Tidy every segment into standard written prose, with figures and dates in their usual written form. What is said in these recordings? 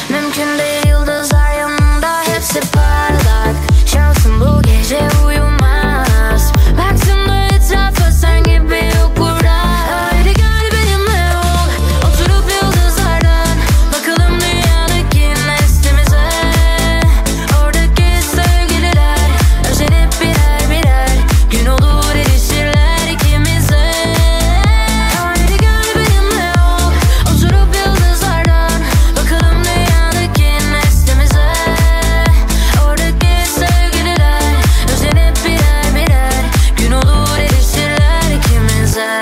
Mümkün değil, yıldızlar yanında hepsi parlak. Şansım bu gece uyumaz. Baktım da etrafa, sen gibi yok burada. Haydi gel benimle ol, oturup yıldızlardan bakalım dünyadaki neslimize. Oradaki sevgililer özenip birer birer gün olur erişirler ikimize. Haydi gel benimle ol, oturup yıldızlardan bakalım dünyadaki neslimize. Oradaki sevgililer özenip birer birer gün olur erişirler ikimize.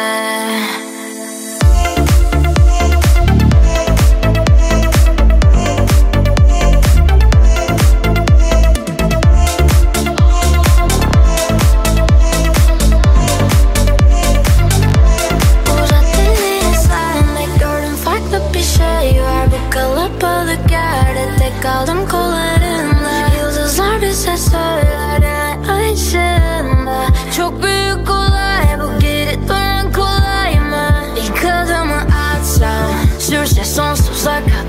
Uzat elini sende, gördüm farklı bir şey var bu kalabalık yerde. Tek kaldım kollarında, yıldızlar bize söyler ay ışığında. Çok büyük olay bu, geri dön kolay mı? İlk adımı atsam sürse sonsuza kadar.